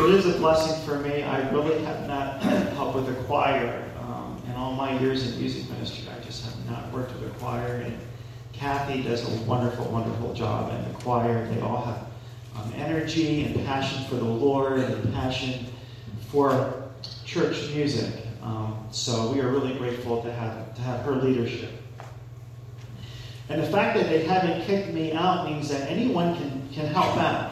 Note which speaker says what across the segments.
Speaker 1: it is a blessing for me. I really have not helped with the choir. In all my years in music ministry, I just have not worked with a choir. And Kathy does a wonderful, wonderful job in the choir. They all have energy and passion for the Lord and passion for church music. So we are really grateful to have her leadership. And the fact that they haven't kicked me out means that anyone can help out.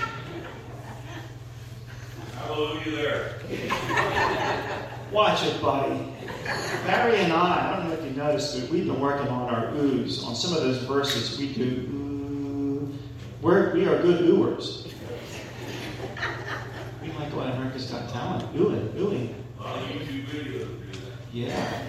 Speaker 2: Hallelujah there.
Speaker 1: Watch it, buddy. Barry and I don't know if you noticed, but we've been working on our oohs. On some of those verses, we do ooh. We are good oohers. We might go on America's Got Talent. Oohing.
Speaker 2: YouTube videos do that.
Speaker 1: Yeah.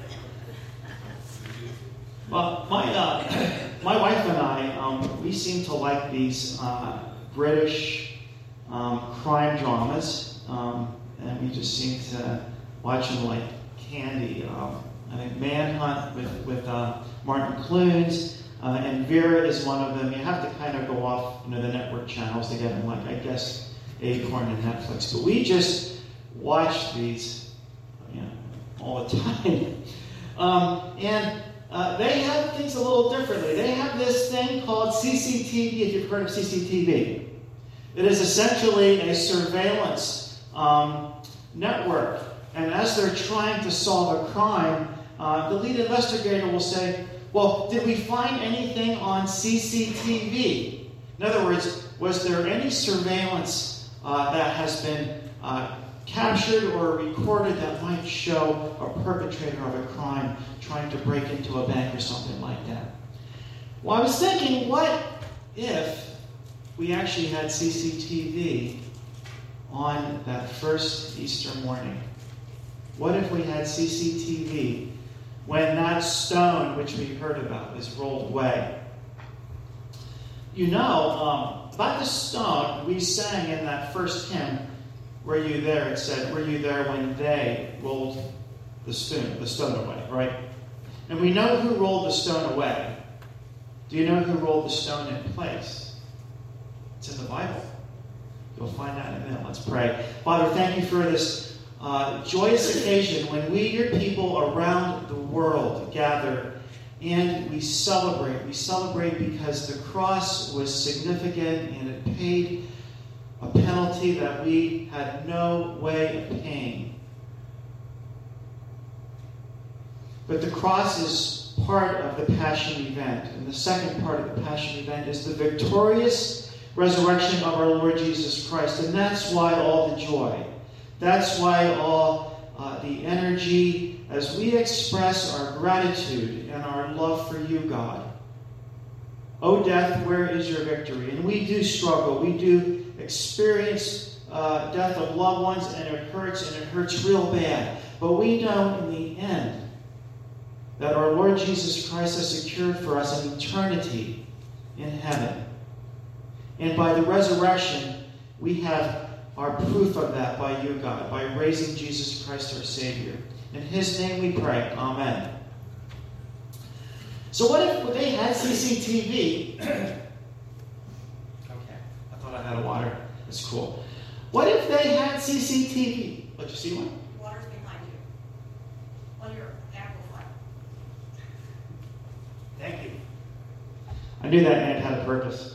Speaker 1: Well, my wife and I, we seem to like these British crime dramas, and we just seem to watch them like candy. I think Manhunt with Martin Clunes, and Vera is one of them. You have to kind of go off, the network channels to get them, like I guess Acorn and Netflix. But we just watch these, all the time, and they have things a little differently. They have this thing called CCTV, if you've heard of CCTV. It is essentially a surveillance network. And as they're trying to solve a crime, the lead investigator will say, well, did we find anything on CCTV? In other words, was there any surveillance that has been captured or recorded that might show a perpetrator of a crime trying to break into a bank or something like that? Well, I was thinking, what if we actually had CCTV on that first Easter morning? What if we had CCTV when that stone, which we heard about, was rolled away? About the stone, we sang in that first hymn, Were You There? It said, were you there when they rolled the stone away, right? And we know who rolled the stone away. Do you know who rolled the stone in place? It's in the Bible. You'll find out in a minute. Let's pray. Father, thank you for this joyous occasion when we, your people around the world, gather and we celebrate. We celebrate because the cross was significant and it paid a penalty that we had no way of paying. But the cross is part of the Passion event. And the second part of the Passion event is the victorious resurrection of our Lord Jesus Christ. And that's why all the joy. That's why all the energy as we express our gratitude and our love for you, God. O death, where is your victory? And we do struggle. We do experience death of loved ones, and it hurts real bad. But we know in the end that our Lord Jesus Christ has secured for us an eternity in heaven. And by the resurrection, we have our proof of that by you, God, by raising Jesus Christ, our Savior. In his name we pray. Amen. So what if they had CCTV? Okay, I thought I had a water. It's cool. What if they had CCTV? Let you see one?
Speaker 3: Water's behind you. On your amplifier.
Speaker 1: Thank you. I knew that man had a purpose.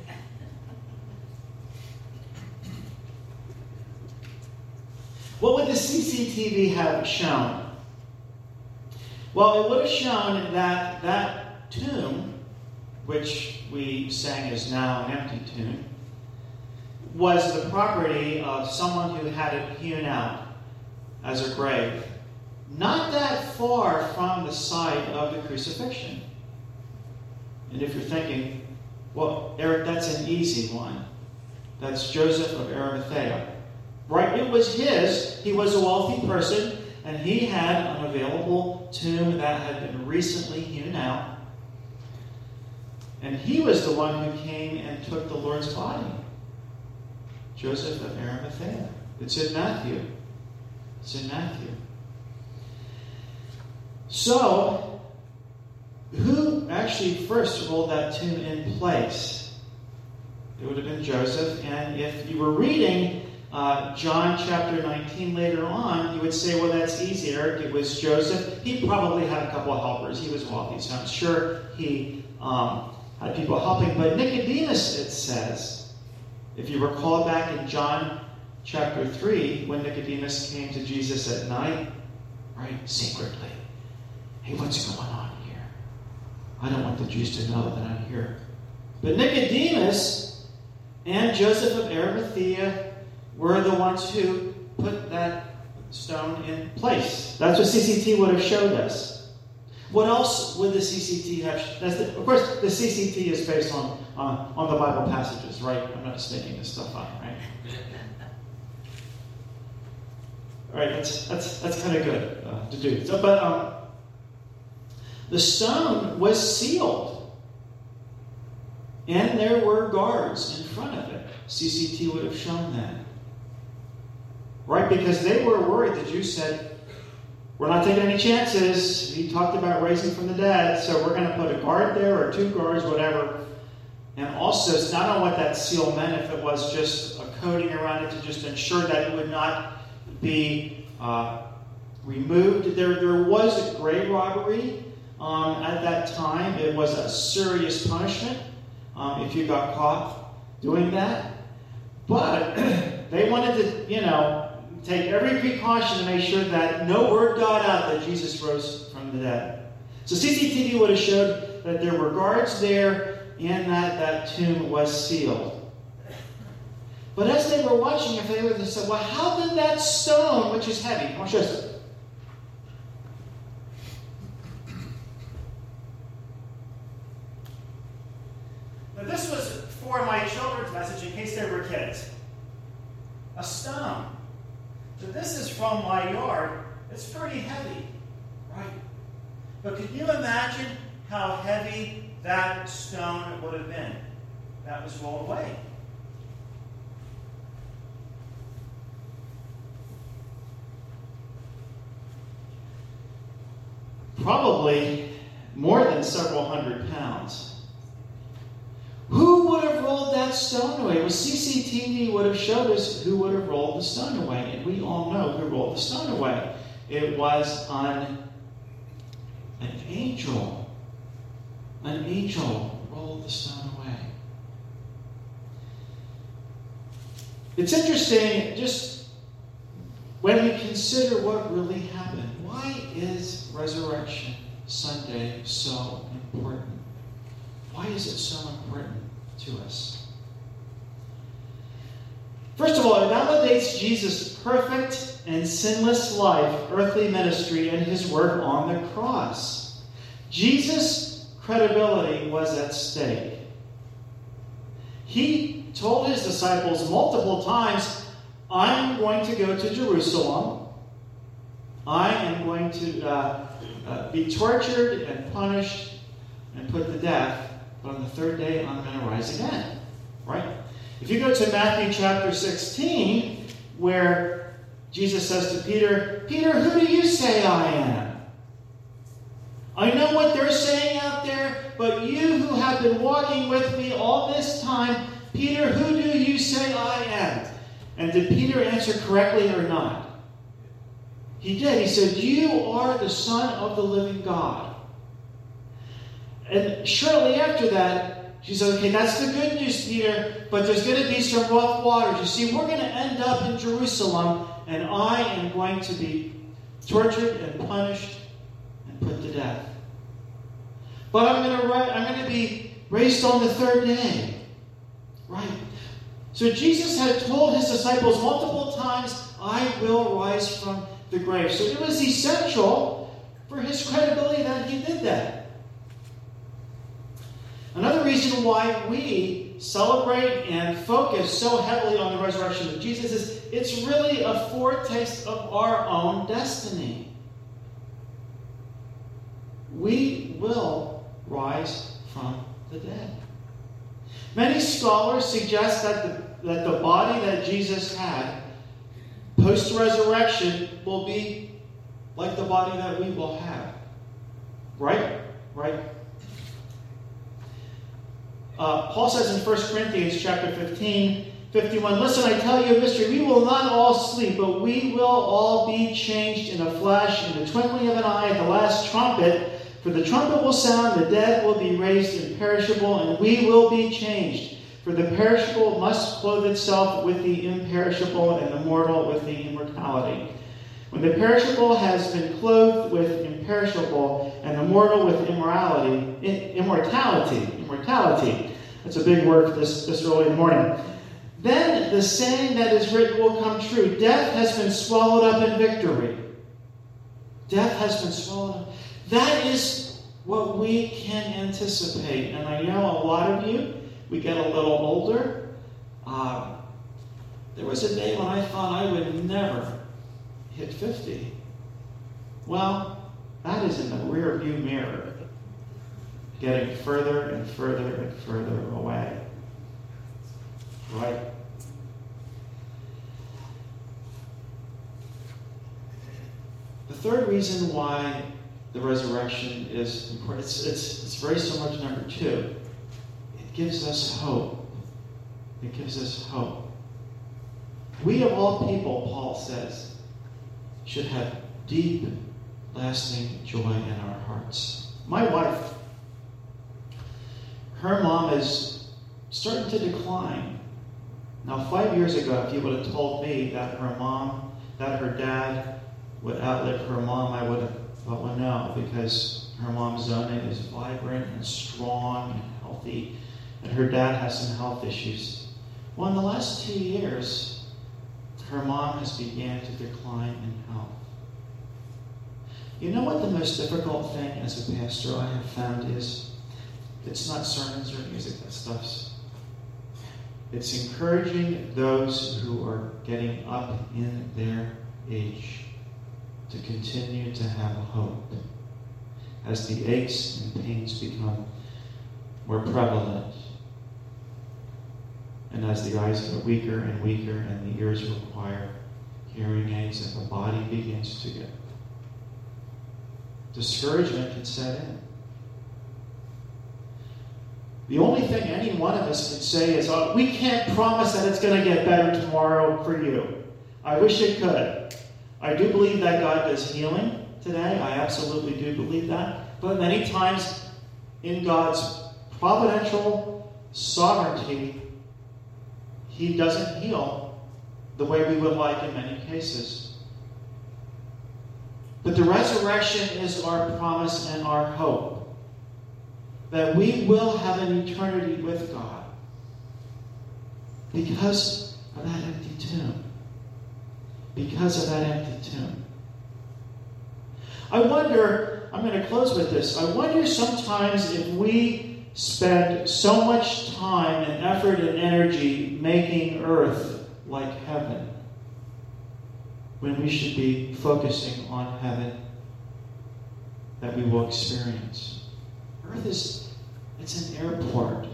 Speaker 1: What would the CCTV have shown? Well, it would have shown that that tomb, which we sang is now an empty tomb, was the property of someone who had it hewn out as a grave, not that far from the site of the crucifixion. And if you're thinking, well, Eric, that's an easy one. That's Joseph of Arimathea. Right? It was his. He was a wealthy person, and he had an available tomb that had been recently hewn out. And he was the one who came and took the Lord's body. Joseph of Arimathea. It's in Matthew. It's in Matthew. So, who actually first rolled that tomb in place? It would have been Joseph. And if you were reading John chapter 19 later on, you would say, well, that's easy, Eric. It was Joseph. He probably had a couple of helpers. He was wealthy, so I'm sure he had people helping. But Nicodemus, it says, if you recall back in John chapter 3, when Nicodemus came to Jesus at night, right, secretly, hey, what's going on here? I don't want the Jews to know that I'm here. But Nicodemus and Joseph of Arimathea were the ones who put that stone in place. That's what CCT would have showed us. What else would the CCT have? Of course, the CCT is based on the Bible passages, right? I'm not just making this stuff up, right? All right, that's kind of good to do. So, but the stone was sealed, and there were guards in front of it. CCT would have shown that. Right? Because they were worried. The Jews said, we're not taking any chances. He talked about raising from the dead, so we're going to put a guard there or two guards, whatever. And also, it's not on what that seal meant, if it was just a coating around it to just ensure that it would not be removed. There was a grave robbery at that time. It was a serious punishment if you got caught doing that. But they wanted to, take every precaution to make sure that no word got out that Jesus rose from the dead. So CCTV would have showed that there were guards there and that tomb was sealed. But as they were watching it, they would have said, well, how did that stone, which is heavy, I'll show you something. Now this was for my children's message in case they were kids. A stone. So this is from my yard. It's pretty heavy, right? But can you imagine how heavy that stone would have been? That was rolled away. Probably more than several hundred pounds. Who would have rolled that stone away? Well, CCTV would have showed us who would have rolled the stone away. And we all know who rolled the stone away. It was an angel. An angel rolled the stone away. It's interesting, just when we consider what really happened. Why is Resurrection Sunday so important? Why is it so important to us? First of all, it validates Jesus' perfect and sinless life, earthly ministry, and his work on the cross. Jesus' credibility was at stake. He told his disciples multiple times, I'm going to go to Jerusalem. I am going to be tortured and punished and put to death. But on the third day, I'm going to rise again. Right? If you go to Matthew chapter 16, where Jesus says to Peter, Peter, who do you say I am? I know what they're saying out there, but you who have been walking with me all this time, Peter, who do you say I am? And did Peter answer correctly or not? He did. He said, you are the Son of the living God. And shortly after that, she said, okay, that's the good news, Peter, but there's going to be some rough waters. You see, we're going to end up in Jerusalem, and I am going to be tortured and punished and put to death. But I'm going to be raised on the third day. Right? So Jesus had told his disciples multiple times, I will rise from the grave. So it was essential for his credibility that he did that. Another reason why we celebrate and focus so heavily on the resurrection of Jesus is it's really a foretaste of our own destiny. We will rise from the dead. Many scholars suggest that the body that Jesus had post-resurrection will be like the body that we will have. Right? Right? Paul says in 1 Corinthians chapter 15, 51, listen, I tell you a mystery. We will not all sleep, but we will all be changed in a flash, in the twinkling of an eye, at the last trumpet. For the trumpet will sound, the dead will be raised imperishable, and we will be changed. For the perishable must clothe itself with the imperishable, and the mortal with the immortality. When the perishable has been clothed with imperishable, and the mortal with immortality. That's a big word for this early in the morning. Then the saying that is written will come true. Death has been swallowed up in victory. Death has been swallowed up. That is what we can anticipate. And I know a lot of you, we get a little older. There was a day when I thought I would never hit 50. Well, that is in the rear view mirror, getting further and further and further away. Right? The third reason why the resurrection is important, it's very similar to number 2. It gives us hope. It gives us hope. We of all people, Paul says, should have deep, lasting joy in our hearts. My wife, her mom is starting to decline. Now, 5 years ago, if you would have told me that her dad would outlive her mom, I would have thought, well, no, because her mom's Zona is vibrant and strong and healthy, and her dad has some health issues. Well, in the last 2 years, her mom has began to decline in health. You know what the most difficult thing as a pastor I have found is? It's not sermons or music, that stuff's. It's encouraging those who are getting up in their age to continue to have hope as the aches and pains become more prevalent, and as the eyes get weaker and weaker and the ears require hearing aids and the body begins to get discouragement can set in. The only thing any one of us can say is, oh, we can't promise that it's going to get better tomorrow for you. I wish it could. I do believe that God does healing today. I absolutely do believe that. But many times in God's providential sovereignty, He doesn't heal the way we would like in many cases. But the resurrection is our promise and our hope that we will have an eternity with God because of that empty tomb. Because of that empty tomb. I wonder, I'm going to close with this, I wonder sometimes if we spend so much time and effort and energy making earth like heaven when we should be focusing on heaven that we will experience. Earth it's an airport,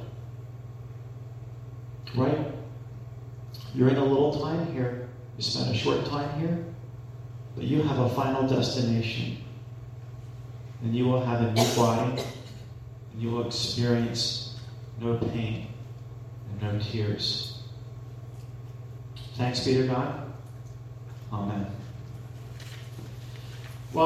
Speaker 1: right? You're in a little time here. You spend a short time here, but you have a final destination. And you will have a new body, and you will experience no pain and no tears. Thanks be to God. Amen.